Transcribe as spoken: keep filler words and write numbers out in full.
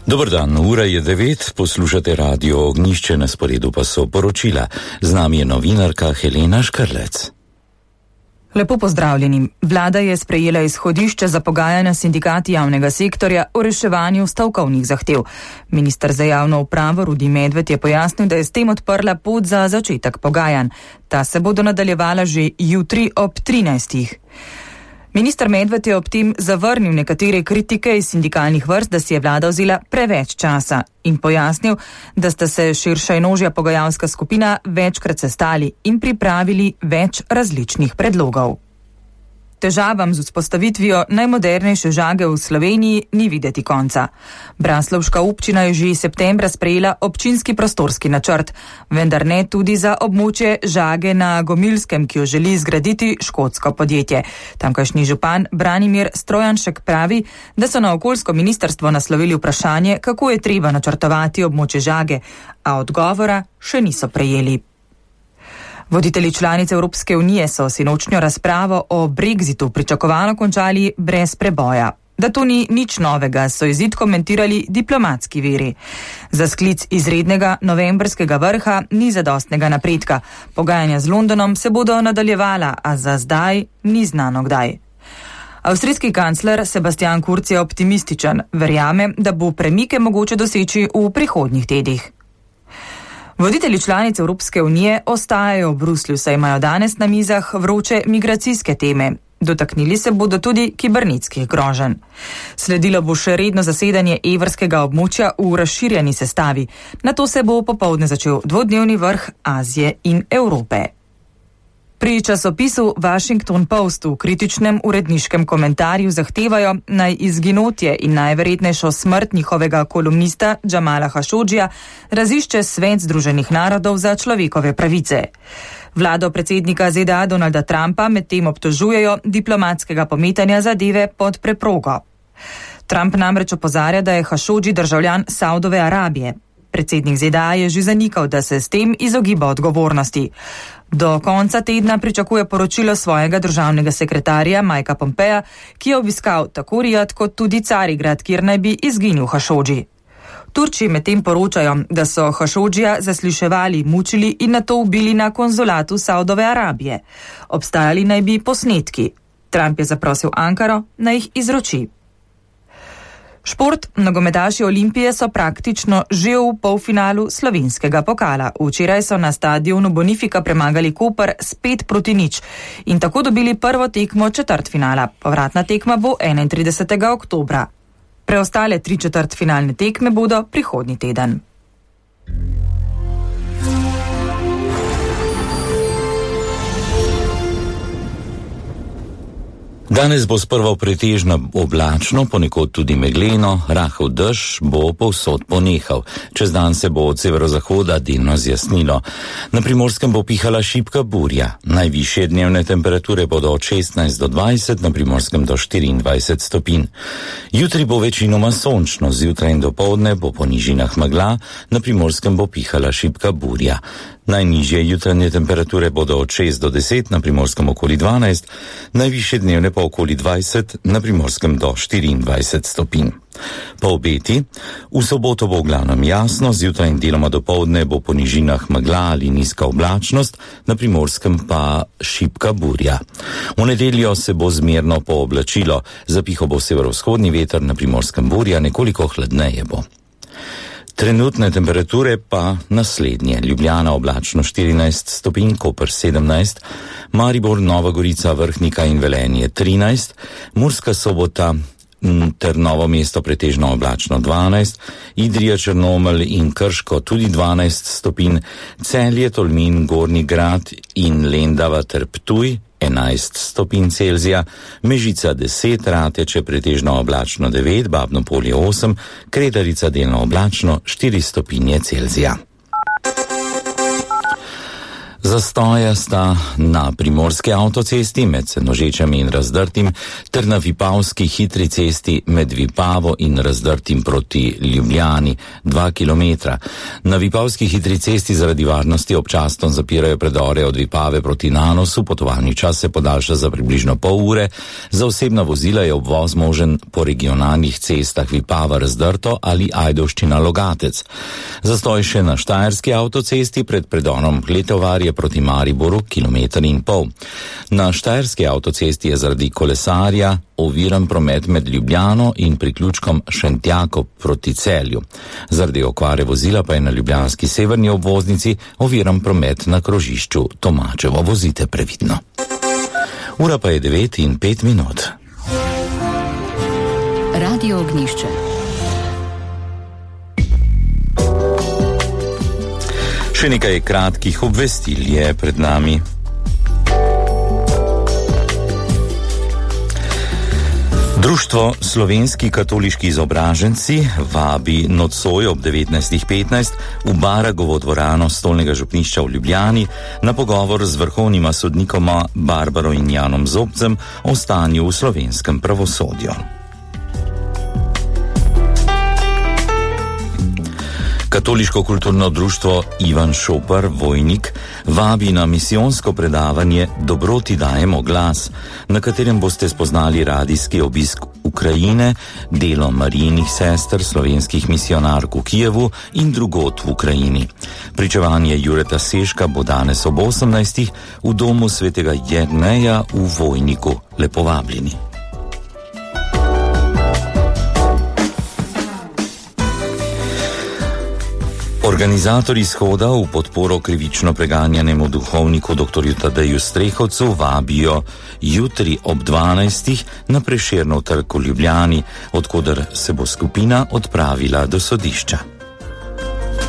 Dober dan, ura je devet, poslušate Radio Ognjišče, na sporedu pa so poročila. Z nami je novinarka Helena Škrlec. Lepo pozdravljeni. Vlada je sprejela izhodišče za pogajanja s sindikati javnega sektorja o reševanju stavkovnih zahtev. Minister za javno upravo Rudi Medved je pojasnil, da je s tem odprla pot za začetek pogajanj. Ta se bodo nadaljevala že jutri ob trinajstih. Minister Medved je ob tem zavrnil nekatere kritike iz sindikalnih vrst, da si je vlada vzela preveč časa in pojasnil, da sta se širša in ožja pogajalska skupina večkrat sestali in pripravili več različnih predlogov. Težavam z vzpostavitvijo najmodernejše žage v Sloveniji ni videti konca. Braslovška občina je že septembra sprejela občinski prostorski načrt, vendar ne tudi za območje žage na Gomilskem, ki jo želi zgraditi škotsko podjetje. Tamkajšnji župan Branimir Strojanšek pravi, da so na okoljsko ministrstvo naslovili vprašanje, kako je treba načrtovati območje žage, a odgovora še niso prejeli. Voditelji članic Evropske unije so sinočnjo razpravo o Brexitu pričakovano končali brez preboja. Da to ni nič novega, so izid komentirali diplomatski viri. Za sklic izrednega novembrskega vrha ni zadostnega napredka. Pogajanja z Londonom se bodo nadaljevala, a za zdaj ni znano kdaj. Avstrijski kancler Sebastian Kurz je optimističen. Verjame, da bo premike mogoče doseči v prihodnjih tednih. Voditelji članic Evropske unije ostajajo v Bruslju, saj imajo danes na mizah vroče migracijske teme. Dotaknili se bodo tudi kibernetskih groženj. Sledilo bo še redno zasedanje evrskega območja v razširjeni sestavi. Nato se bo popoldne začel dvodnevni vrh Azije in Evrope. Pri časopisu Washington Post v kritičnem uredniškem komentarju zahtevajo naj izginotje in najverjetnejšo smrt njihovega kolumnista Jamala Khashogija razišče Svet Združenih narodov za človekove pravice. Vlado predsednika Z D A Donalda Trumpa medtem obtožujejo diplomatskega pometanja zadeve pod preprogo. Trump namreč opozarja, da je Khashoggi državljan Saudove Arabije. Predsednik Z D A je že zanikal, da se s tem izogiba odgovornosti. Do konca tedna pričakuje poročilo svojega državnega sekretarja Mikea Pompeja, ki je obiskal tako Rijad kot tudi Carigrad, kjer naj bi izginil Khashoggi. Turčiji medtem poročajo, da so Khashoggija zasliševali, mučili in nato ubili na konzulatu Saudove Arabije. Obstajali naj bi posnetki. Trump je zaprosil Ankaro, naj jih izroči. Šport, nogometaši Olimpije so praktično že v polfinalu slovenskega pokala. Včeraj so na stadionu Bonifika premagali Koper s pet proti nič in tako dobili prvo tekmo četrtfinala. Povratna tekma bo enaintridesetega oktobra. Preostale tri četrtfinalne tekme bodo prihodnji teden. Danes bo sprva pretežno oblačno, ponekod tudi megleno, rahel dež bo povsod ponehal. Čez dan se bo od severozahoda delno zjasnilo. Na Primorskem bo pihala šibka burja. Najvišje dnevne temperature bodo od šestnajst do dvajset, na Primorskem do štiriindvajset stopinj. Jutri bo večinoma sončno, zjutraj in dopoldne bo po nižinah megla, na Primorskem bo pihala šibka burja. Najnižje jutranje temperature bodo od šest do deset, na Primorskem okoli dvanajst, najvišje dnevne pa okoli dvajset, na Primorskem do štiriindvajset stopinj. Po obeti, v soboto bo v glavnem jasno, zjutraj in deloma dopoldne bo po nižinah megla ali nizka oblačnost, na Primorskem pa šibka burja. V nedeljo se bo zmerno pooblačilo, zapihal bo severovzhodni veter, na Primorskem burja, nekoliko hladneje bo. Trenutne temperature pa naslednje. Ljubljana oblačno štirinajst stopinj, Koper sedemnajst, Maribor, Nova Gorica, Vrhnika in Velenje trinajst, Murska Sobota ter Novo mesto pretežno oblačno dvanajst, Idrija, Črnomelj in Krško tudi dvanajst stopinj, Celje, Tolmin, Gornji Grad in Lendava ter Ptuj enajst stopinj Celzija, Mežica deset, Rateče pretežno oblačno devet, Babno Polje osem, Kredarica delno oblačno štiri stopinje Celzija. Zastoja sta na primorski avtocesti med Senožečami in Razdrtim ter na vipavski hitri cesti med Vipavo in Razdrtim proti Ljubljani, dva kilometra. Na vipavski hitri cesti zaradi varnosti občasno zapirajo predore od Vipave proti Nanosu, potovalni čas se podaljša za približno pol ure. Za osebna vozila je obvoz možen po regionalnih cestah Vipava Razdrto ali Ajdovščina Logatec. Zastoj še na štajerski avtocesti pred predorom Kletovarje proti Mariboru, kilometer in pol. Na štajerski avtocesti je zaradi kolesarja oviran promet med Ljubljano in priključkom Šentjako proti Celju. Zaradi okvare vozila pa je na ljubljanski severni obvoznici oviran promet na krožišču Tomačevo. Vozite previdno. Ura pa je devet in pet minut. Radio Ognjišče. Še nekaj kratkih obvestil je pred nami. Društvo Slovenski katoliški izobraženci vabi nocoj ob devetnajst petnajst v Baragovo dvorano Stolnega župnišča v Ljubljani na pogovor z vrhovnima sodnikoma Barbaro in Janom Zobcem o stanju v slovenskem pravosodju. Katoliško kulturno društvo Ivan Šopar Vojnik vabi na misijonsko predavanje Dobroti dajemo glas, na katerem boste spoznali radijski obisk Ukrajine, delo Marijinih sester, slovenskih misijonark v Kijevu in drugod v Ukrajini. Pričevanje Jureta Seška bo danes ob osemnajstih v domu svetega Jerneja v Vojniku. Lepo vabljeni. Organizatorji shoda v podporo krivično preganjanemu duhovniku doktorju Tadeju Strehovcu vabijo jutri ob dvanajstih na Prešernov trg v Ljubljani, od koder se bo skupina odpravila do sodišča.